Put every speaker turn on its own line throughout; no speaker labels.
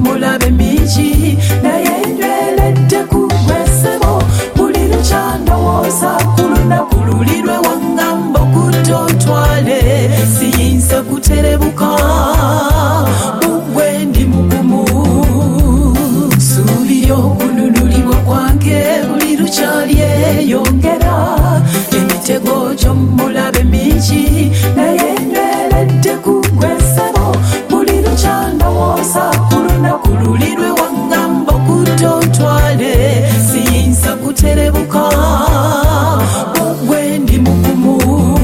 gy'omulabe mingi naye nyweredde ku ggwesebo buli lukya ndowooza ku lunaku luli lwe waŋŋamba okudda otwale siyinza kuterebuka mugwe ndi mugumu suubi ly'okununulibwa kwange buli lukya lyeyongera emitego gy'omulabe mingi naye nyweredde ku ggwesebo buli lukya ndowooza ku lunaku luli lwe waŋŋamba okudda otwale siyinza kuterebuka mugwe ndi mugumu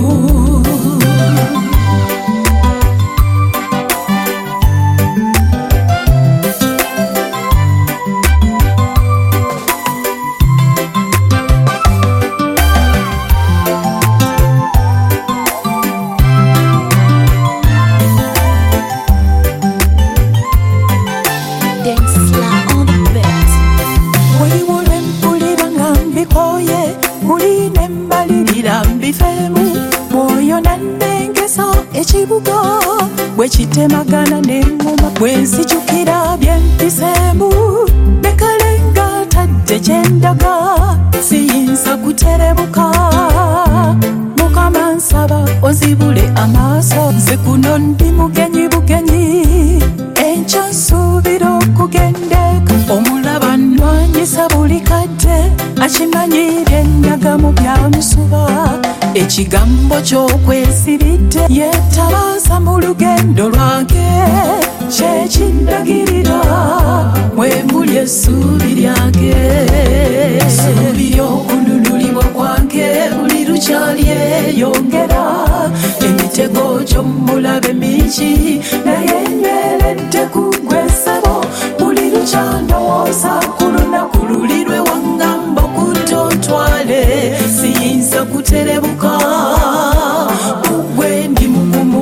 ekibuga bwe kitemagana n'engoma bwe nzijukira byempiseemu ne kale ngaatadde kyendaga siyinza kuterebuka mukama nsaba ozibule amaaso nze kuno ndi mugenyi bugenyi enkya nsuubira okugendeka omulaba nnwanyisa buli kadde akimanyiire endaga mu byamusuba ekigambo ky'okwesiridde yeetabaasa mu lugendo lwange kyekindagirira mwembuli essuubi lyange essuubi ly'okununulibwa kwange buli lukya lyeyongera emitego gy'omulabe mingi naye nyweredde ku ggwesebo buli lukya ndowooza ku lunaku luli lwe waŋŋamba okudda otwale siyinza kuterebuka mugwe ndi mugumu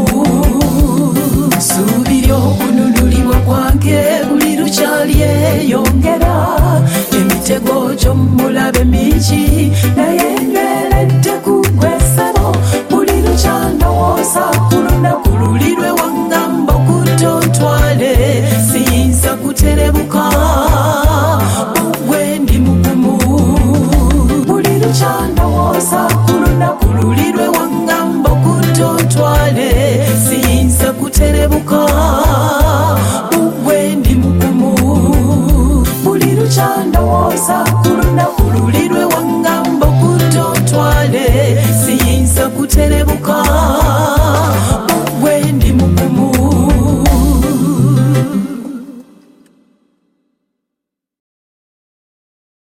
suubi ly'okununulibwa kwange buli lukya lyeyongera emitego gy'omulabe mingi